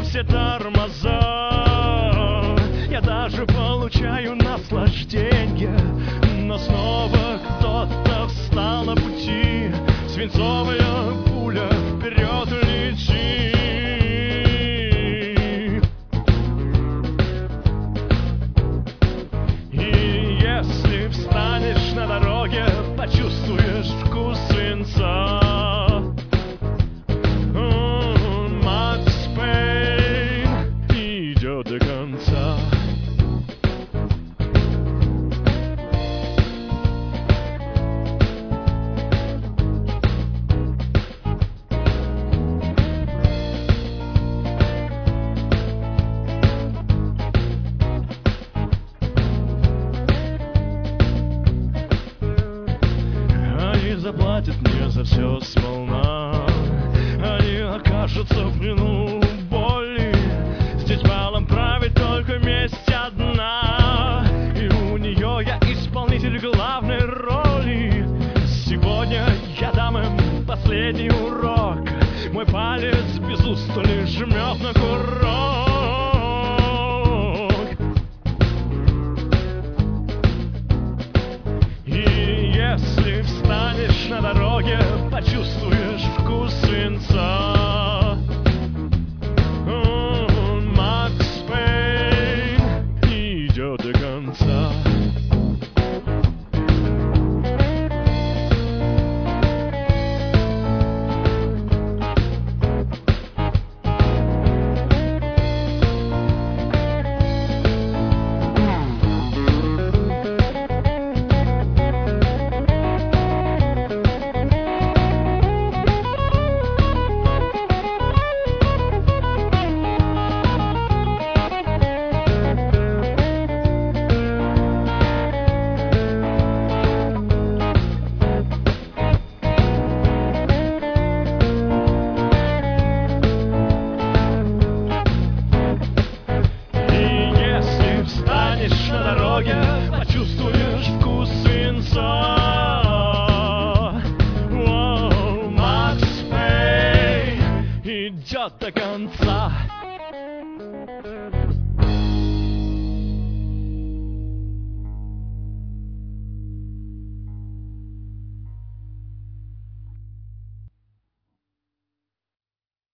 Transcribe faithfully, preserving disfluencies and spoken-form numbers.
все тормоза. Я даже получаю наслаждение, но снова кто-то встал на пути. Свинцовая пуля вперед летит. И если встанешь на дороге, почувствуешь вкус свинца. Макс Пейн идет до конца. Заплатят мне за все сполна. Они окажутся в плену боли. Здесь балом правит только месть одна, и у нее я исполнитель главной роли. Сегодня я дам им последний урок. Мой палец без устали жмет на курок. Если встанешь на дороге, почувствуешь вкус свинца. Макс Пейн идет до конца. На дороге почувствуешь вкус свинца. Макс Пейн идет до конца.